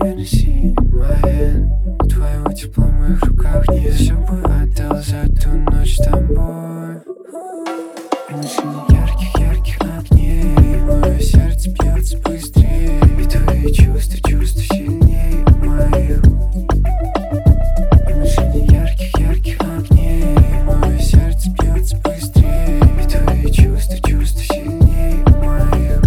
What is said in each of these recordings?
Принеси моен, твоего тепла в моих руках нет. Все бы отдал за ту ночь с тобой. Машине ярких огней, мое сердце бьется быстрее, и твои чувства сильнее моих. Машине ярких огней, мое сердце бьется быстрее, и твои чувства сильнее моих.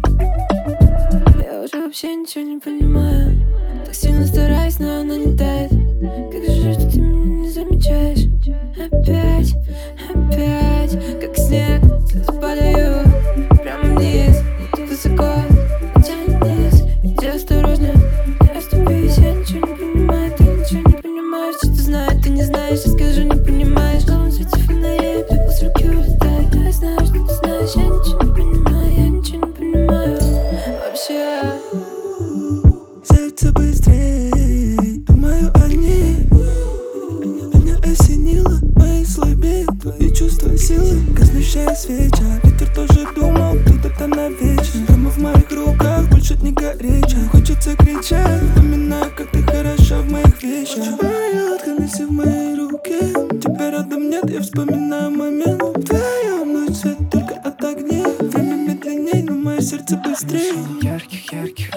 Я уже вообще ничего не понимаю. Так сильно стараюсь, но она не тает. Как же что ты меня не замечаешь? Опять, как снег, слезы падают прямо вниз, где высоко, тянет вниз. Иди осторожно, не оступись. Я ничего не понимаю, ты ничего не понимаешь. Что ты знаешь, ты не знаешь, я скажу, не понимаешь. В лунном свете фонарей, пепел с руки улетает. Я знаю, что ты знаешь, я ничего не понимаю, я ничего не понимаю вообще. Сердце быстрее, думаю о ней. Меня осенило, мои слабеют, твои чувства силы. Гаснущая свеча, ветер тоже думал, кто-то навечно. Прямо в моих руках, больше не горячо. Хочется кричать, вспоминаю, как ты хороша в моих вещах. Твоя Хеннесси в моей руке, тебя рядом нет, я вспоминаю момент. В твоем ночь свет только от огней. Время медленней, но мое сердце быстрее. Ярких